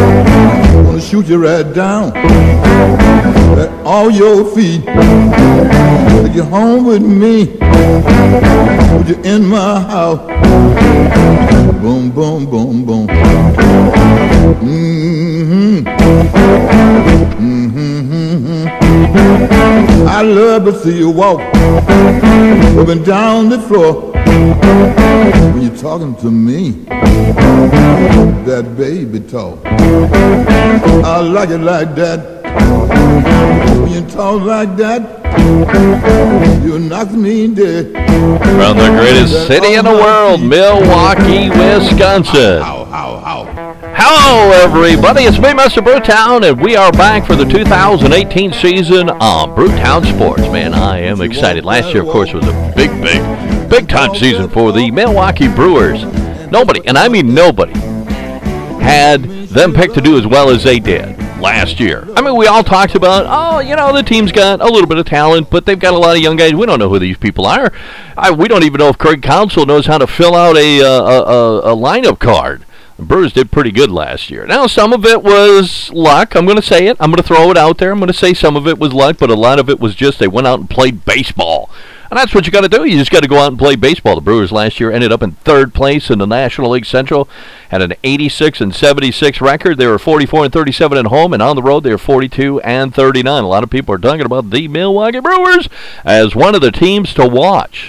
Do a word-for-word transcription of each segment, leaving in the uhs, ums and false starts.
Gonna shoot you right down at all your feet. Take you home with me. Put you in my house. Boom, boom, boom, boom. Mm-hmm. Mm-hmm, mm-hmm. I love to see you walk up and down the floor when you're talking to me. That baby talk, I like it like that. When you talk like that, you knock me dead. From the greatest city in the world, Milwaukee, Wisconsin. How, how, how, how. Hello, everybody. It's me, Mister Brewtown, and we are back for the two thousand eighteen season on Brewtown Sports. Man, I am excited. Last year, of course, was a big, big, big-time season for the Milwaukee Brewers. Nobody, and I mean nobody, had them picked to do as well as they did last year. I mean, we all talked about, oh, you know, the team's got a little bit of talent, but they've got a lot of young guys. We don't know who these people are. I, we don't even know if Craig Counsell knows how to fill out a, a, a, a lineup card. The Brewers did pretty good last year. Now, some of it was luck. I'm going to say it. I'm going to throw it out there. I'm going to say some of it was luck, but a lot of it was just they went out and played baseball. And that's what you got to do. You just got to go out and play baseball. The Brewers last year ended up in third place in the National League Central, had an eighty-six and seventy-six record. They were forty-four and thirty-seven at home, and on the road they were forty-two and thirty-nine. A lot of people are talking about the Milwaukee Brewers as one of the teams to watch.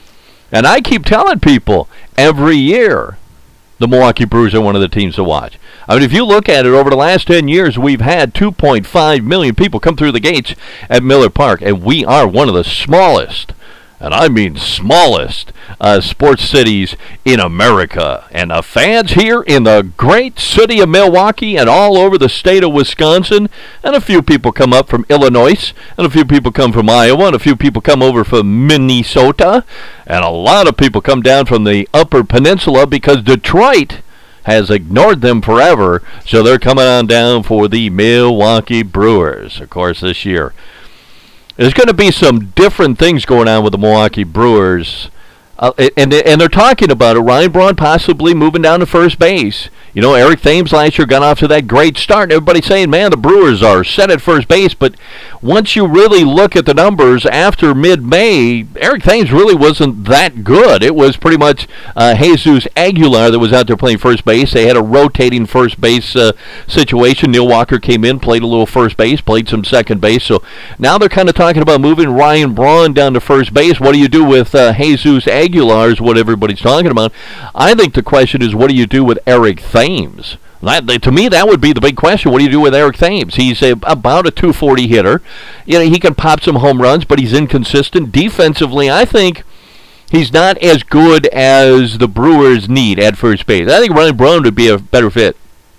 And I keep telling people every year the Milwaukee Brewers are one of the teams to watch. I mean, if you look at it, over the last ten years, we've had two point five million people come through the gates at Miller Park, and we are one of the smallest, and I mean smallest, uh, sports cities in America. And the fans here in the great city of Milwaukee and all over the state of Wisconsin, and a few people come up from Illinois, and a few people come from Iowa, and a few people come over from Minnesota, and a lot of people come down from the Upper Peninsula because Detroit has ignored them forever, so they're coming on down for the Milwaukee Brewers. Of course, this year there's going to be some different things going on with the Milwaukee Brewers, uh, and and they're talking about it. Ryan Braun possibly moving down to first base. You know, Eric Thames last year got off to that great start, and everybody's saying, man, the Brewers are set at first base. But once you really look at the numbers after mid-May, Eric Thames really wasn't that good. It was pretty much uh, Jesus Aguilar that was out there playing first base. They had a rotating first base uh, situation. Neil Walker came in, played a little first base, played some second base. So now they're kind of talking about moving Ryan Braun down to first base. What do you do with uh, Jesus Aguilar is what everybody's talking about. I think the question is, what do you do with Eric Thames? Thames. That, to me, that would be the big question. What do you do with Eric Thames? He's a, about a two forty hitter. You know, he can pop some home runs, but he's inconsistent. Defensively, I think he's not as good as the Brewers need at first base. I think Ryan Braun would be a better fit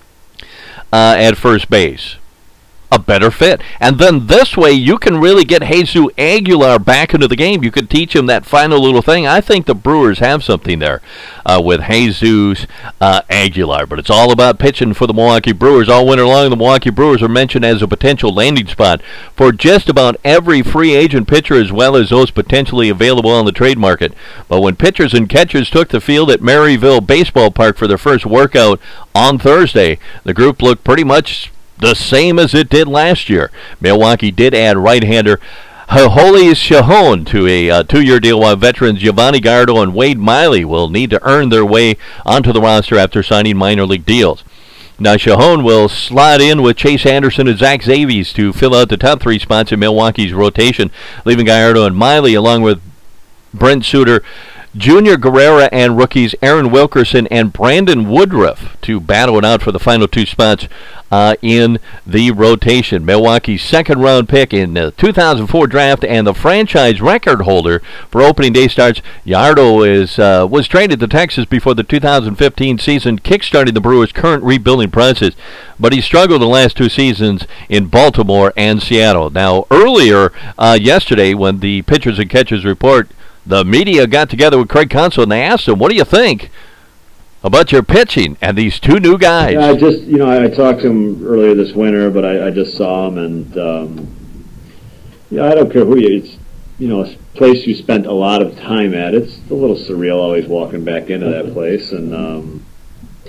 uh, at first base. A better fit. And then this way, you can really get Jesus Aguilar back into the game. You could teach him that final little thing. I think the Brewers have something there uh, with Jesus uh, Aguilar. But it's all about pitching for the Milwaukee Brewers. All winter long, the Milwaukee Brewers are mentioned as a potential landing spot for just about every free agent pitcher, as well as those potentially available on the trade market. But when pitchers and catchers took the field at Maryville Baseball Park for their first workout on Thursday, the group looked pretty much the same as it did last year. Milwaukee did add right-hander Aroldis Chacon to a uh, two-year deal, while veterans Giovanni Gallardo and Wade Miley will need to earn their way onto the roster after signing minor league deals. Now, Chacon will slide in with Chase Anderson and Zach Zavies to fill out the top three spots in Milwaukee's rotation, leaving Gallardo and Miley, along with Brent Suter, Junior Guerrera, and rookies Aaron Wilkerson and Brandon Woodruff to battle it out for the final two spots uh, in the rotation. Milwaukee's second-round pick in the two thousand four draft and the franchise record holder for opening day starts, Gallardo is uh, was traded to Texas before the two thousand fifteen season, kickstarting the Brewers' current rebuilding process. But he struggled the last two seasons in Baltimore and Seattle. Now, earlier uh, yesterday, when the pitchers and catchers report, the media got together with Craig Counsell and they asked him, what do you think about your pitching and these two new guys? Yeah, I just, you know, I, I talked to him earlier this winter, but I, I just saw him, and, um, yeah, I don't care who you, it's, you know, a place you spent a lot of time at. It's a little surreal always walking back into that place, and, um,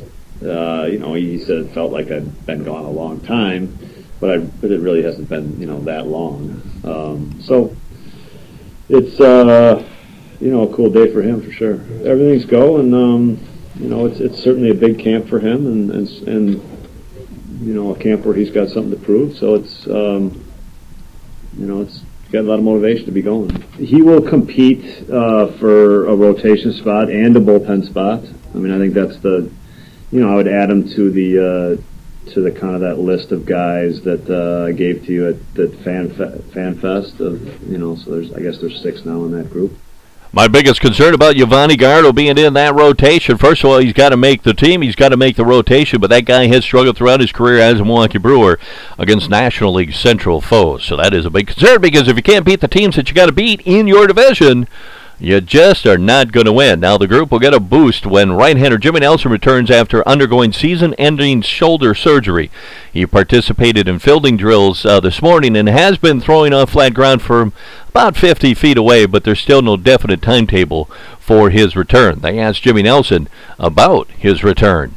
Uh, you know, he said it felt like I'd been gone a long time, but I but it really hasn't been, you know, that long. Um, so it's uh, you know, a cool day for him for sure. Everything's going. Um, you know, it's it's certainly a big camp for him, and and, and you know, a camp where he's got something to prove. So it's um, you know, it's got a lot of motivation to be going. He will compete uh, for a rotation spot and a bullpen spot. I mean, I think that's the, you know, I would add him to the uh, to the kind of that list of guys that uh, I gave to you at that fan fe- fan fest of, you know. So there's, I guess there's six now in that group. My biggest concern about Yvonne Gardo being in that rotation, first of all, he's got to make the team, he's got to make the rotation, but that guy has struggled throughout his career as a Milwaukee Brewer against National League Central foes. So that is a big concern, because if you can't beat the teams that you got to beat in your division, you just are not going to win. Now, the group will get a boost when right-hander Jimmy Nelson returns after undergoing season-ending shoulder surgery. He participated in fielding drills uh, this morning and has been throwing off flat ground for about fifty feet away, but there's still no definite timetable for his return. They asked Jimmy Nelson about his return.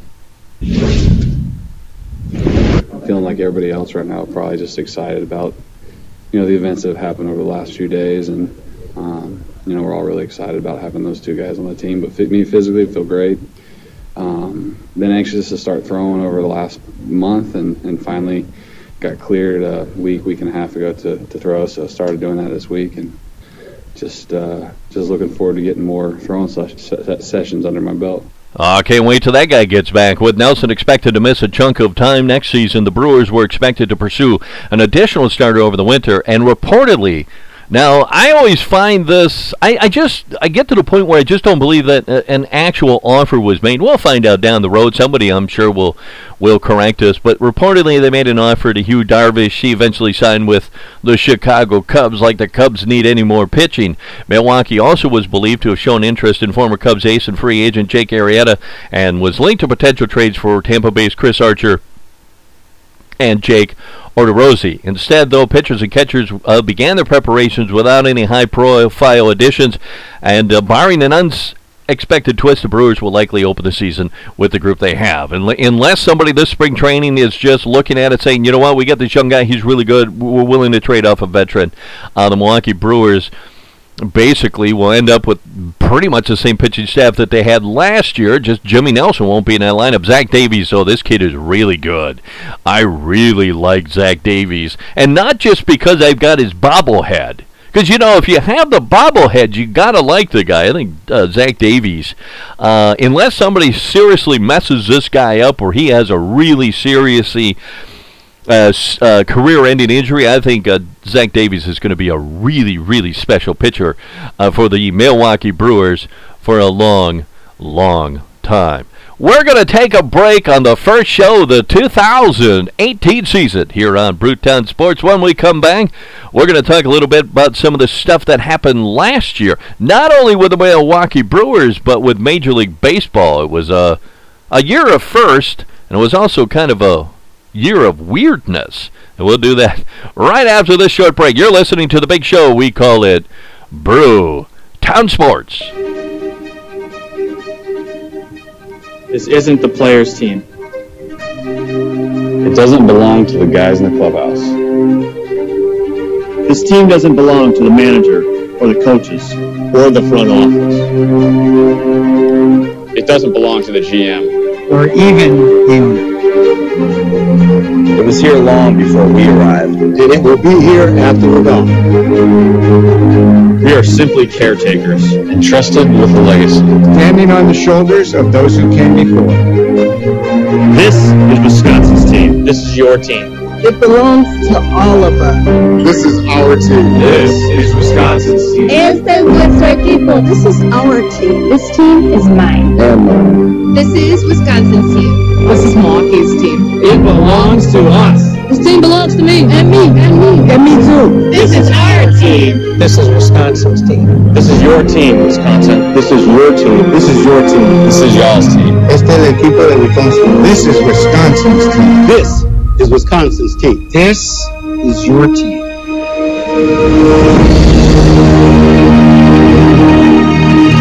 Feeling like everybody else right now, probably just excited about, you know, the events that have happened over the last few days, and um, you know, we're all really excited about having those two guys on the team. But me physically feel great. Um, been anxious to start throwing over the last month, and, and finally got cleared a week, week and a half ago to, to throw. So I started doing that this week, and just uh, just looking forward to getting more throwing ses- sessions under my belt. I uh, can't wait till that guy gets back. With Nelson expected to miss a chunk of time next season, the Brewers were expected to pursue an additional starter over the winter, and reportedly, now, I always find this, I, I just, I get to the point where I just don't believe that uh, an actual offer was made. We'll find out down the road. Somebody, I'm sure, will will correct us. But reportedly, they made an offer to Hugh Darvish. He eventually signed with the Chicago Cubs, like the Cubs need any more pitching. Milwaukee also was believed to have shown interest in former Cubs ace and free agent Jake Arrieta, and was linked to potential trades for Tampa Bay's Chris Archer and Jake Odorizzi. Instead, though, pitchers and catchers uh, began their preparations without any high-profile additions, and uh, barring an unexpected twist, the Brewers will likely open the season with the group they have. And unless somebody this spring training is just looking at it saying, you know what, we got this young guy, he's really good, we're willing to trade off a veteran, uh, the Milwaukee Brewers basically will end up with pretty much the same pitching staff that they had last year. Just Jimmy Nelson won't be in that lineup. Zach Davies, though, this kid is really good. I really like Zach Davies. And not just because I've got his bobblehead. Because, you know, if you have the bobblehead, you got to like the guy. I think uh, Zach Davies, uh, unless somebody seriously messes this guy up or he has a really seriously Uh, uh, career-ending injury, I think uh, Zach Davies is going to be a really, really special pitcher uh, for the Milwaukee Brewers for a long, long time. We're going to take a break on the first show of the two thousand eighteen season here on Brewtown Sports. When we come back, we're going to talk a little bit about some of the stuff that happened last year, not only with the Milwaukee Brewers, but with Major League Baseball. It was a, a year of first, and it was also kind of a year of weirdness. And we'll do that right after this short break. You're listening to the big show. We call it Brewtown Sports. This isn't the players' team. It doesn't belong to the guys in the clubhouse. This team doesn't belong to the manager or the coaches or the front office. It doesn't belong to the G M. Or even the owner. It was here long before we arrived. And it will be here after we're gone. We are simply caretakers, Entrusted with a legacy. Standing on the shoulders of those who came before. This is Wisconsin's team. This is your team. It belongs to all of us. This is our team. This is Wisconsin's team. Este es nuestro equipo. This is our team. This team is mine. And mine. This is Wisconsin's team. This is Milwaukee's team. It belongs to us. This team belongs to me. And me. And me. And me too. This is our team. This is Wisconsin's team. This is your team, Wisconsin. This is your team. This is your team. This is y'all's team. Este es el equipo de Wisconsin. This is Wisconsin's team. This is Wisconsin's team. This is your team. You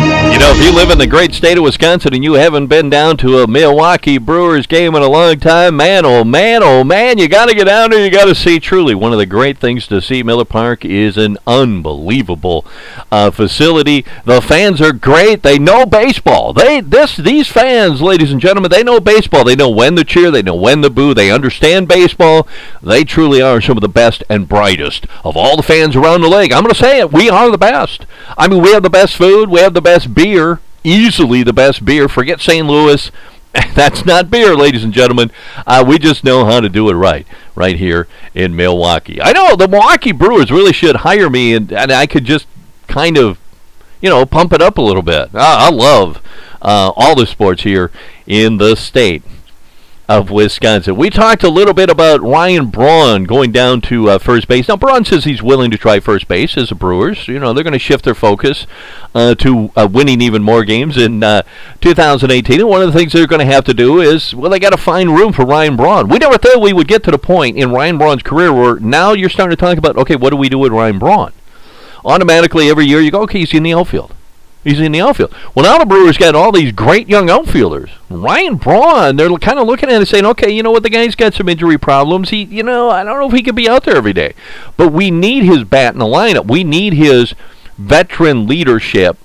know, if you live in the great state of Wisconsin and you haven't been down to a Milwaukee Brewers game in a long time, man, oh man, oh man, you got to get down there. You got to see. Truly, one of the great things to see. Miller Park is an unbelievable uh, facility. The fans are great. They know baseball. They this these fans, ladies and gentlemen, they know baseball. They know when to cheer. They know when to boo. They understand baseball. They truly are some of the best and brightest of all the fans around the league. I'm going to say it. We are the best. I mean, we have the best food. We have the best beer. Easily the best beer. Forget Saint Louis. That's not beer, ladies and gentlemen. Uh, we just know how to do it right, right here in Milwaukee. I know the Milwaukee Brewers really should hire me, and, and I could just kind of, you know, pump it up a little bit. I, I love uh, all the sports here in the state of Wisconsin. We talked a little bit about Ryan Braun going down to uh, first base. Now, Braun says he's willing to try first base as the Brewers. You know, they're going to shift their focus uh, to uh, winning even more games in uh, two thousand eighteen. And one of the things they're going to have to do is, well, they got to find room for Ryan Braun. We never thought we would get to the point in Ryan Braun's career where now you're starting to talk about, okay, what do we do with Ryan Braun? Automatically, every year you go, okay, he's in the outfield. He's in the outfield. Well, now the Brewers got all these great young outfielders. Ryan Braun, they're kind of looking at it saying, okay, you know what, the guy's got some injury problems. He, you know, I don't know if he could be out there every day. But we need his bat in the lineup. We need his veteran leadership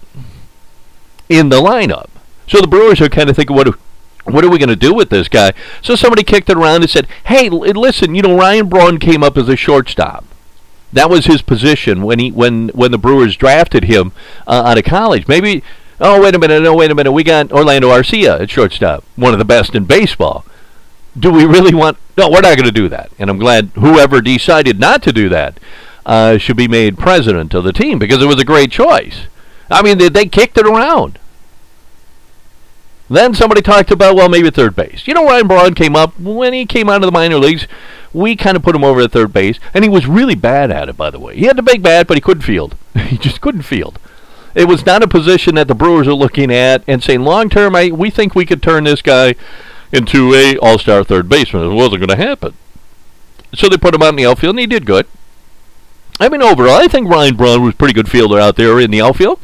in the lineup. So the Brewers are kind of thinking, what do, what are we going to do with this guy? So somebody kicked it around and said, hey, l- listen, you know, Ryan Braun came up as a shortstop. That was his position when he when when the Brewers drafted him uh, out of college. Maybe, oh, wait a minute, no, wait a minute. We got Orlando Arcia at shortstop, one of the best in baseball. Do we really want... No, we're not going to do that. And I'm glad whoever decided not to do that uh, should be made president of the team because it was a great choice. I mean, they, they kicked it around. Then somebody talked about, well, maybe third base. You know, Ryan Braun came up, when he came out of the minor leagues, we kind of put him over at third base, and he was really bad at it, by the way. He had the big bat, but he couldn't field. He just couldn't field. It was not a position that the Brewers are looking at and saying, long-term, I, we think we could turn this guy into a all-star third baseman. It wasn't going to happen. So they put him out in the outfield, and he did good. I mean, overall, I think Ryan Braun was a pretty good fielder out there in the outfield.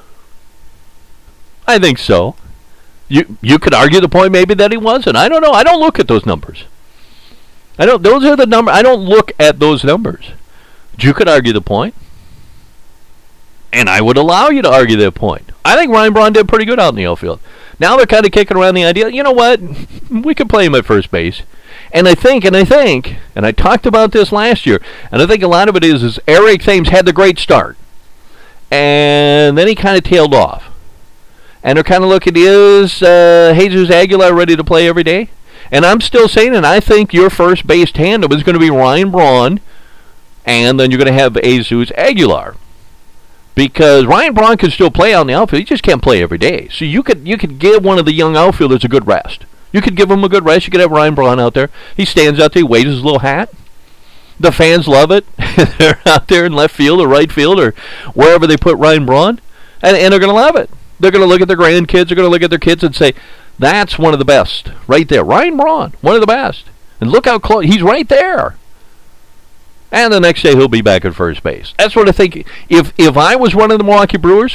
I think so. You you could argue the point maybe that he wasn't. I don't know. I don't look at those numbers. I don't. Those are the numbers. I don't look at those numbers. You could argue the point, and I would allow you to argue that point. I think Ryan Braun did pretty good out in the outfield. Now they're kind of kicking around the idea. You know what? We could play him at first base, and I think, and I think, and I talked about this last year, and I think a lot of it is is Eric Thames had the great start, and then he kind of tailed off. And they're kind of looking, is uh, Jesus Aguilar ready to play every day? And I'm still saying, and I think your first base tandem is going to be Ryan Braun, and then you're going to have Jesus Aguilar. Because Ryan Braun can still play out in the outfield. He just can't play every day. So you could you could give one of the young outfielders a good rest. You could give him a good rest. You could have Ryan Braun out there. He stands out there, he waves his little hat. The fans love it. They're out there in left field or right field or wherever they put Ryan Braun, and, and they're going to love it. They're going to look at their grandkids. They're going to look at their kids and say, that's one of the best right there. Ryan Braun, one of the best. And look how close. He's right there. And the next day he'll be back at first base. That's what I think. If if I was one of the Milwaukee Brewers,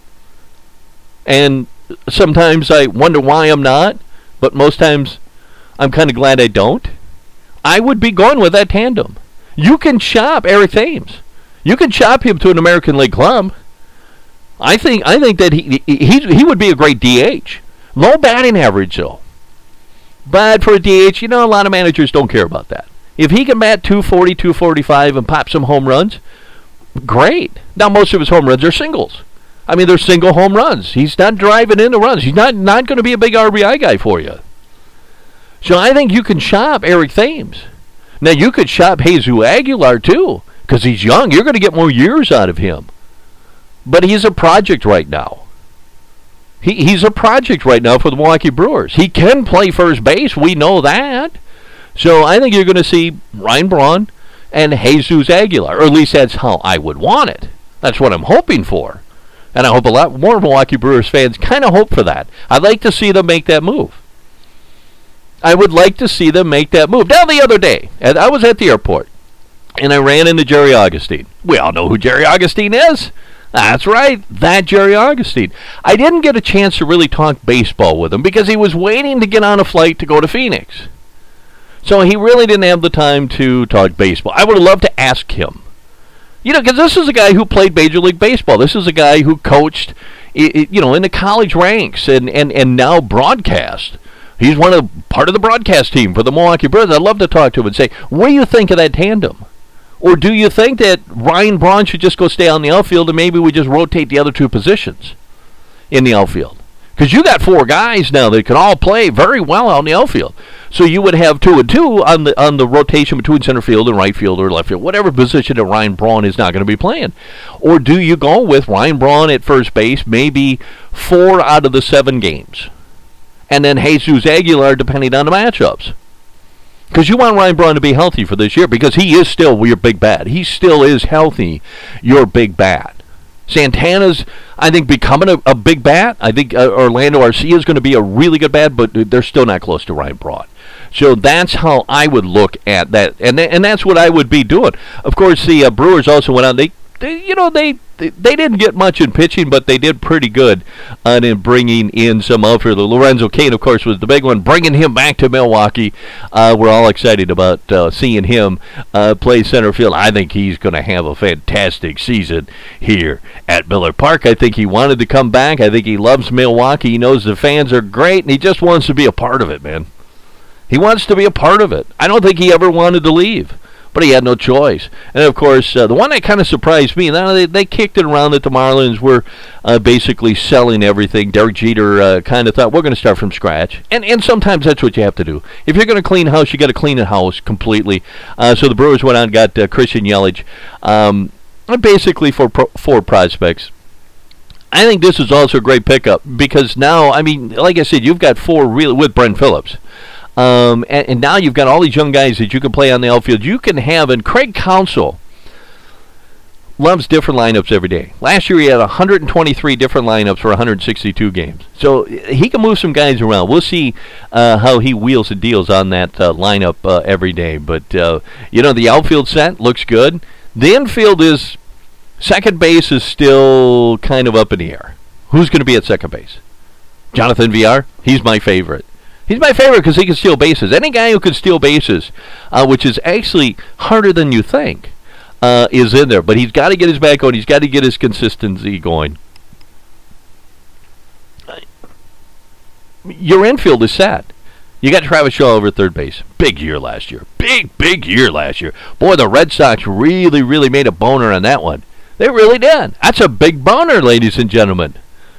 and sometimes I wonder why I'm not, but most times I'm kind of glad I don't, I would be going with that tandem. You can shop Eric Thames. You can shop him to an American League club. I think I think that he he he would be a great D H. Low batting average, though. But for a D H, you know, a lot of managers don't care about that. If he can bat two forty, two forty-five and pop some home runs, great. Now, most of his home runs are singles. I mean, they're single home runs. He's not driving in the runs. He's not, not going to be a big R B I guy for you. So I think you can shop Eric Thames. Now, you could shop Jesus Aguilar, too, because he's young. You're going to get more years out of him. But he's a project right now. He He's a project right now for the Milwaukee Brewers. He can play first base. We know that. So I think you're going to see Ryan Braun and Jesus Aguilar, or at least that's how I would want it. That's what I'm hoping for. And I hope a lot more Milwaukee Brewers fans kind of hope for that. I'd like to see them make that move. I would like to see them make that move. Now, the other day, I was at the airport, and I ran into Jerry Augustine. We all know who Jerry Augustine is. That's right, that Jerry Augustine. I didn't get a chance to really talk baseball with him because he was waiting to get on a flight to go to Phoenix. So he really didn't have the time to talk baseball. I would have loved to ask him. You know, because this is a guy who played Major League Baseball. This is a guy who coached, you know, in the college ranks and, and, and now broadcast. He's one of part of the broadcast team for the Milwaukee Brewers. I'd love to talk to him and say, what do you think of that tandem? Or do you think that Ryan Braun should just go stay on the outfield and maybe we just rotate the other two positions in the outfield? Because you got four guys now that can all play very well out in the outfield. So you would have two and two on the on the rotation between center field and right field or left field, whatever position that Ryan Braun is not going to be playing. Or do you go with Ryan Braun at first base maybe four out of the seven games? And then Jesus Aguilar depending on the matchups. Because you want Ryan Braun to be healthy for this year because he is still your big bat. He still is healthy, your big bat. Santana's, I think, becoming a, a big bat. I think uh, Orlando Arcia is going to be a really good bat, but they're still not close to Ryan Braun. So that's how I would look at that, and th- and that's what I would be doing. Of course, the uh, Brewers also went out. They, they you know, they, they they didn't get much in pitching, but they did pretty good uh, in bringing in some outfielder. Lorenzo Cain, of course, was the big one, bringing him back to Milwaukee. Uh, we're all excited about uh, seeing him uh, play center field. I think he's going to have a fantastic season here at Miller Park. I think he wanted to come back. I think he loves Milwaukee. He knows the fans are great, and he just wants to be a part of it, man. He wants to be a part of it. I don't think he ever wanted to leave, but he had no choice. And, of course, uh, the one that kind of surprised me, they, they kicked it around that the Marlins were uh, basically selling everything. Derek Jeter uh, kind of thought, we're going to start from scratch. And and sometimes that's what you have to do. If you're going to clean house, you got to clean the house completely. Uh, so the Brewers went out and got uh, Christian Yelich, um, basically for pro- four prospects. I think this is also a great pickup because now, I mean, like I said, you've got four real with Brent Phillips. Um, and, and now you've got all these young guys that you can play on the outfield. You can have, and Craig Counsell loves different lineups every day. Last year he had one hundred twenty-three different lineups for one hundred sixty-two games. So he can move some guys around. We'll see uh, how he wheels and deals on that uh, lineup uh, every day. But, uh, you know, the outfield set looks good. The infield is, second base is still kind of up in the air. Who's going to be at second base? Jonathan Villar? He's my favorite. He's my favorite because he can steal bases. Any guy who can steal bases, uh, which is actually harder than you think, uh, is in there. But he's got to get his back going. He's got to get his consistency going. Your infield is set. You got Travis Shaw over at third base. Big year last year. Big, big year last year. Boy, the Red Sox really, really made a boner on that one. They really did. That's a big boner, ladies and gentlemen.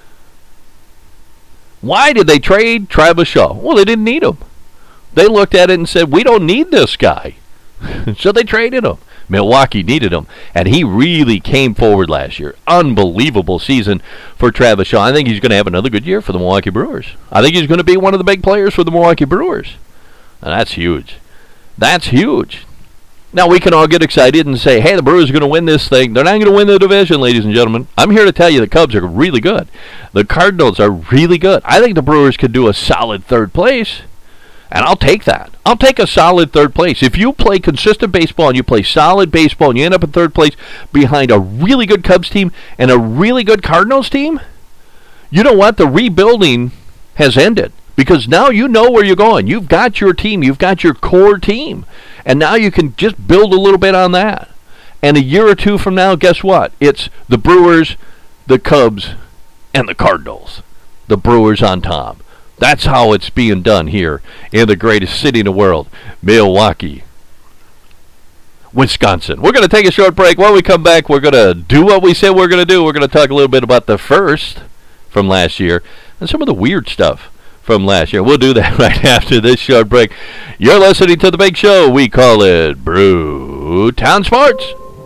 Why did they trade Travis Shaw? Well, they didn't need him. They looked at it and said, we don't need this guy. So they traded him. Milwaukee needed him, and he really came forward last year. Unbelievable season for Travis Shaw. I think he's going to have another good year for the Milwaukee Brewers. I think he's going to be one of the big players for the Milwaukee Brewers. And that's huge. That's huge. Now, we can all get excited and say, hey, the Brewers are going to win this thing. They're not going to win the division, ladies and gentlemen. I'm here to tell you the Cubs are really good. The Cardinals are really good. I think the Brewers could do a solid third place, and I'll take that. I'll take a solid third place. If you play consistent baseball and you play solid baseball and you end up in third place behind a really good Cubs team and a really good Cardinals team, you know what? The rebuilding has ended. Because now you know where you're going. You've got your team. You've got your core team. And now you can just build a little bit on that. And a year or two from now, guess what? It's the Brewers, the Cubs, and the Cardinals. The Brewers on top. That's how it's being done here in the greatest city in the world, Milwaukee, Wisconsin. We're going to take a short break. When we come back, we're going to do what we said we're going to do. We're going to talk a little bit about the first from last year and some of the weird stuff from last year. We'll do that right after this short break. You're listening to the big show. We call it Brewtown Sports.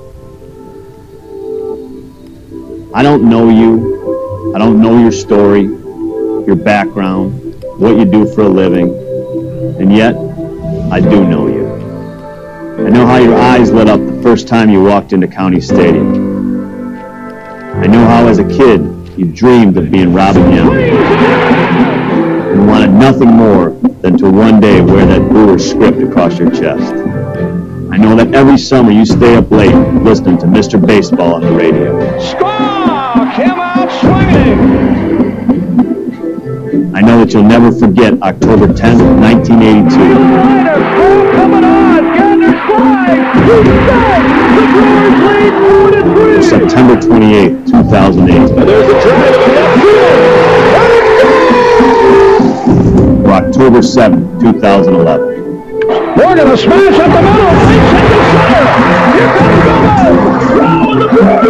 I don't know you. I don't know your story, your background, what you do for a living, and yet I do know you. I know how your eyes lit up the first time you walked into County Stadium. I know how as a kid you dreamed of being Robin Yount and wanted nothing more than to one day wear that Brewer script across your chest. I know that every summer you stay up late listening to Mister Baseball on the radio. Score! I know that you'll never forget October tenth, nineteen eighty-two. September twenty-eighth, two thousand eight. Or October seventh, two thousand eleven. Morgan, a smash up the middle, right into center. Here comes Gomez. Throw, and the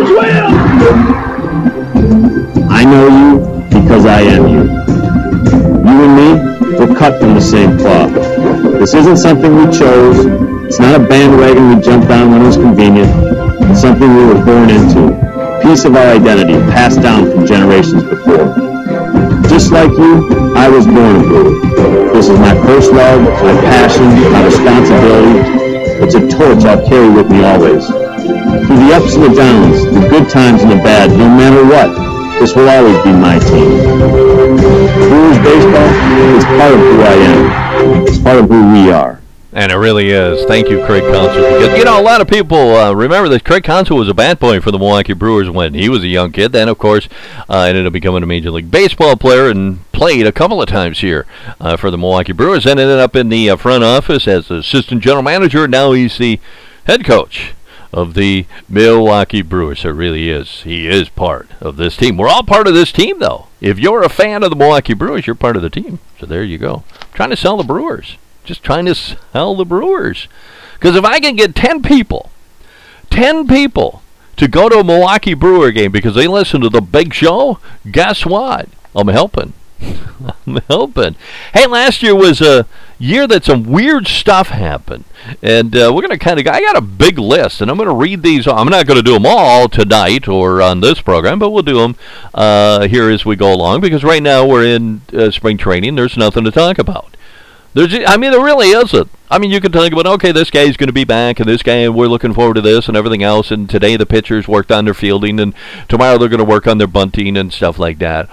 Brewers win. I know you because I am you. You and me, we're cut from the same cloth. This isn't something we chose. It's not a bandwagon we jumped on when it was convenient. It's something we were born into. A piece of our identity passed down from generations before. Just like you, I was born a Brewer. This is my first love, my passion, my responsibility. It's a torch I'll carry with me always. Through the ups and the downs, the good times and the bad, no matter what, this will always be my team. Brewers baseball is part of who I am. It's part of who we are. And it really is. Thank you, Craig Counsell. Because, you know, a lot of people uh, remember that Craig Counsell was a bat boy for the Milwaukee Brewers when he was a young kid. Then, of course, uh, ended up becoming a Major League Baseball player and played a couple of times here uh, for the Milwaukee Brewers. Then ended up in the uh, front office as the assistant general manager. Now he's the head coach of the Milwaukee Brewers. So it really is. He is part of this team. We're all part of this team, though. If you're a fan of the Milwaukee Brewers, you're part of the team. So there you go. I'm trying to sell the Brewers. Just trying to sell the Brewers. Because if I can get ten people, ten people to go to a Milwaukee Brewer game because they listen to the big show, guess what? I'm helping. I'm helping. Hey, last year was a year that some weird stuff happened. And uh, we're going to kind of, I got a big list, and I'm going to read these. I'm not going to do them all tonight or on this program, but we'll do them uh, here as we go along because right now we're in uh, spring training. There's nothing to talk about. There's, I mean, there really isn't. I mean, you can talk about, okay, this guy's going to be back, and this guy, we're looking forward to this, and everything else, and today the pitchers worked on their fielding, and tomorrow they're going to work on their bunting and stuff like that.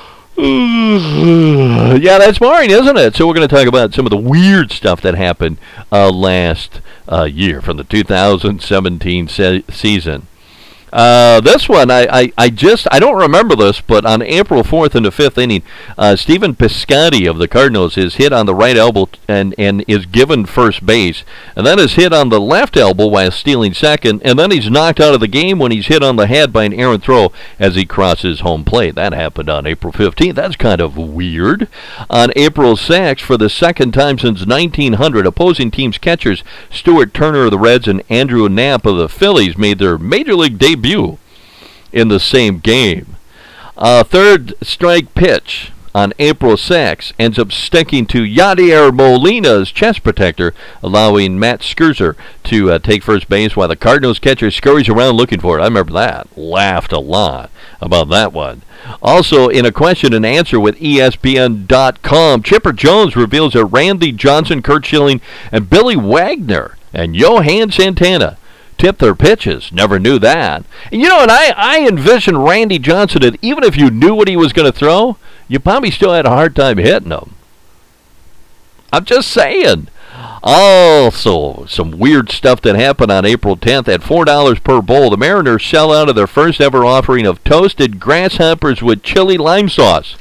Yeah, that's boring, isn't it? So we're going to talk about some of the weird stuff that happened uh, last uh, year from the two thousand seventeen se- season. Uh, this one, I, I, I just, I don't remember this, but on April fourth in the fifth inning, uh, Stephen Piscotty of the Cardinals is hit on the right elbow and, and is given first base, and then is hit on the left elbow while stealing second, and then he's knocked out of the game when he's hit on the head by an errant throw as he crosses home plate. That happened on April fifteenth. That's kind of weird. On April sixth, for the second time since nineteen hundred, opposing team's catchers Stuart Turner of the Reds and Andrew Knapp of the Phillies made their Major League debut in the same game. Uh, third strike pitch on April sixth ends up sticking to Yadier Molina's chest protector, allowing Matt Scherzer to uh, take first base while the Cardinals catcher scurries around looking for it. I remember that. Laughed a lot about that one. Also, in a question and answer with E S P N dot com, Chipper Jones reveals that Randy Johnson, Curt Schilling, and Billy Wagner and Johan Santana tip their pitches. Never knew that. And you know, and I, I envisioned Randy Johnson that even if you knew what he was going to throw, you probably still had a hard time hitting him. I'm just saying. Also, some weird stuff that happened on April tenth. At four dollars per bowl, the Mariners sell out of their first ever offering of toasted grasshoppers with chili lime sauce.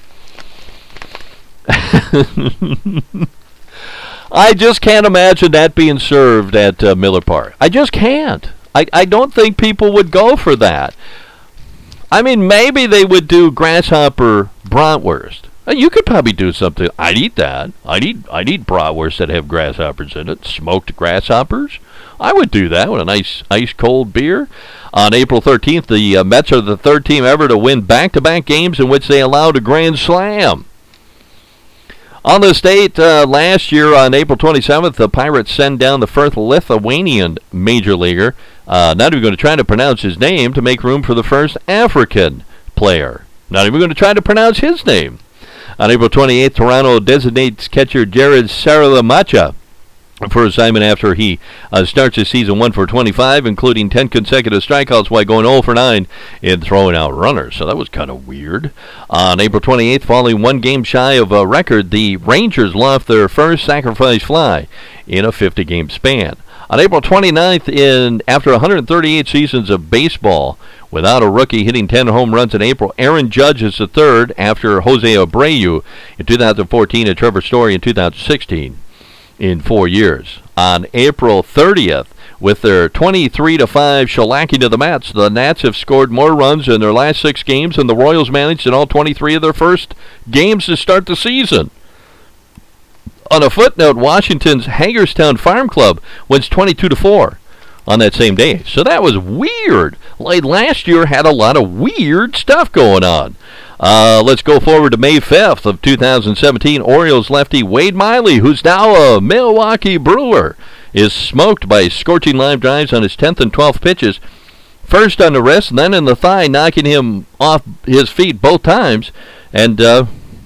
I just can't imagine that being served at uh, Miller Park. I just can't. I, I don't think people would go for that. I mean, maybe they would do grasshopper bratwurst. Uh, You could probably do something. I'd eat that. I'd eat, I'd eat bratwurst that have grasshoppers in it. Smoked grasshoppers. I would do that with a nice ice cold beer. On April thirteenth, the uh, Mets are the third team ever to win back-to-back games in which they allowed a grand slam. On this date, uh, last year on April twenty-seventh, the Pirates send down the first Lithuanian major leaguer. Uh, not even going to try to pronounce his name to make room for the first African player. Not even going to try to pronounce his name. On April twenty-eighth, Toronto designates catcher Jared Saralamacha for assignment after he uh, starts his season one for twenty-five, including ten consecutive strikeouts while going oh for nine in throwing out runners. So that was kind of weird. On April twenty-eighth, falling one game shy of a record, the Rangers lost their first sacrifice fly in a fifty-game span. On April twenty-ninth, in after one hundred thirty-eight seasons of baseball, without a rookie hitting ten home runs in April. Aaron Judge is the third after Jose Abreu in two thousand fourteen and Trevor Story in two thousand sixteen in four years. On April thirtieth, with their twenty-three to five shellacking to the Mets, the Nats have scored more runs in their last six games than the Royals managed in all twenty-three of their first games to start the season. On a footnote, Washington's Hagerstown Farm Club wins twenty-two to four on that same day. So that was weird. Like last year had a lot of weird stuff going on. Uh, let's go forward to May fifth of two thousand seventeen. Orioles lefty Wade Miley, who's now a Milwaukee Brewer, is smoked by scorching line drives on his tenth and twelfth pitches. First on the wrist, and then in the thigh, knocking him off his feet both times. And uh,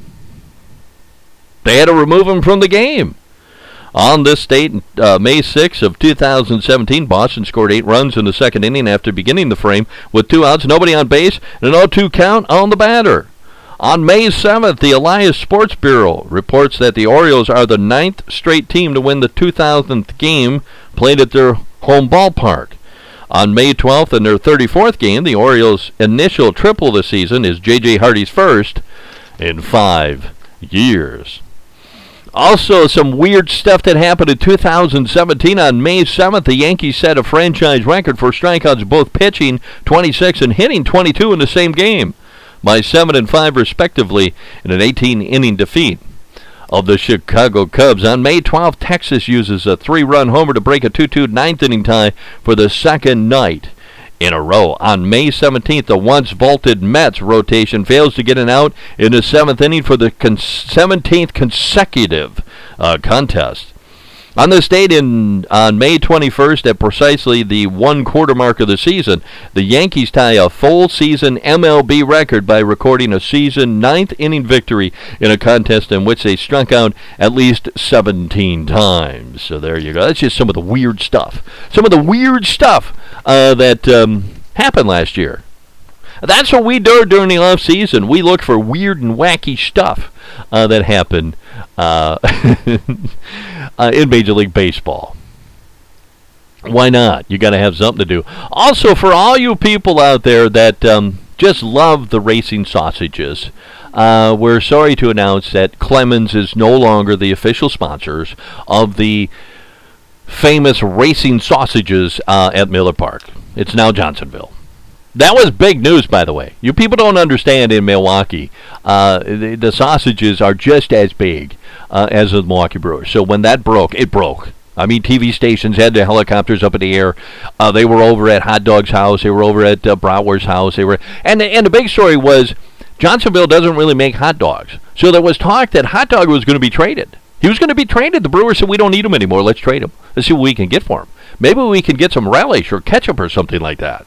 they had to remove him from the game. On this date, uh, May sixth of two thousand seventeen, Boston scored eight runs in the second inning after beginning the frame with two outs, nobody on base, and an oh two count on the batter. On May seventh, the Elias Sports Bureau reports that the Orioles are the ninth straight team to win the two thousandth game played at their home ballpark. On May twelfth, in their thirty-fourth game, the Orioles' initial triple of the season is J J Hardy's first in five years. Also, some weird stuff that happened in two thousand seventeen. On May seventh, the Yankees set a franchise record for strikeouts, both pitching twenty-six and hitting twenty-two in the same game, by seven and five respectively, in an eighteen-inning defeat of the Chicago Cubs. On May twelfth, Texas uses a three-run homer to break a two two ninth-inning tie for the second night in a row. On May seventeenth, the once vaulted Mets rotation fails to get an out in the seventh inning for the con- seventeenth consecutive uh, contest. On this date, in on May twenty-first, at precisely the one-quarter mark of the season, the Yankees tie a full-season M L B record by recording a season ninth-inning victory in a contest in which they struck out at least seventeen times. So there you go. That's just some of the weird stuff. Some of the weird stuff uh, that um, happened last year. That's what we do during the off season. We look for weird and wacky stuff uh, that happened uh, uh, in Major League Baseball. Why not? You got to have something to do. Also, for all you people out there that um, just love the racing sausages, uh, we're sorry to announce that Clemens is no longer the official sponsors of the famous racing sausages uh, at Miller Park. It's now Johnsonville. That was big news, by the way. You people don't understand in Milwaukee, uh, the, the sausages are just as big uh, as the Milwaukee Brewers. So when that broke, it broke. I mean, T V stations had their helicopters up in the air. Uh, they were over at Hot Dog's house. They were over at uh, Bratwurst's house. They were, and the, and the big story was Johnsonville doesn't really make hot dogs. So there was talk that Hot Dog was going to be traded. He was going to be traded. The Brewers said, we don't need him anymore. Let's trade him. Let's see what we can get for him. Maybe we can get some relish or ketchup or something like that.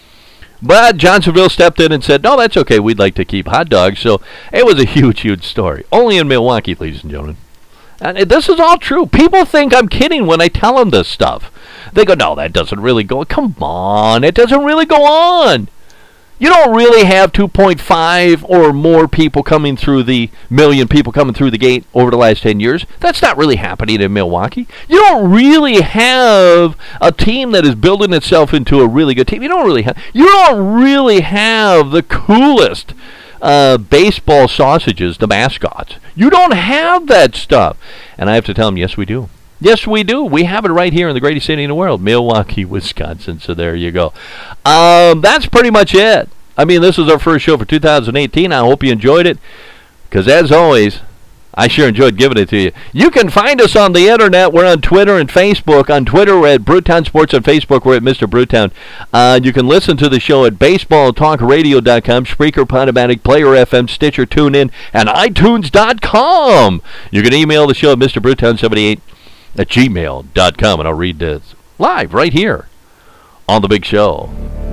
But Johnsonville stepped in and said, no, that's okay. We'd like to keep hot dogs. So it was a huge, huge story. Only in Milwaukee, ladies and gentlemen. And this is all true. People think I'm kidding when I tell them this stuff. They go, no, that doesn't really go. Come on. It doesn't really go on. You don't really have two point five or more people coming through the million people coming through the gate over the last ten years. That's not really happening in Milwaukee. You don't really have a team that is building itself into a really good team. You don't really have, you don't really have the coolest uh, baseball sausages, the mascots. You don't have that stuff. And I have to tell them, yes, we do. Yes, we do. We have it right here in the greatest city in the world, Milwaukee, Wisconsin. So there you go. Um, that's pretty much it. I mean, this is our first show for two thousand eighteen. I hope you enjoyed it, because as always, I sure enjoyed giving it to you. You can find us on the internet. We're on Twitter and Facebook. On Twitter, we're at Brewtown Sports. On Facebook, we're at Mister Brewtown. Uh, you can listen to the show at baseball talk radio dot com, Spreaker, Podomatic, Player F M, Stitcher, TuneIn, and iTunes dot com. You can email the show at Mister Brewtown seventy-eight at gmail dot com, and I'll read this live right here on the big show.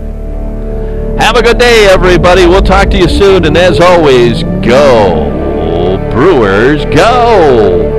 Have a good day, everybody. We'll talk to you soon, and as always, go Brewers, go!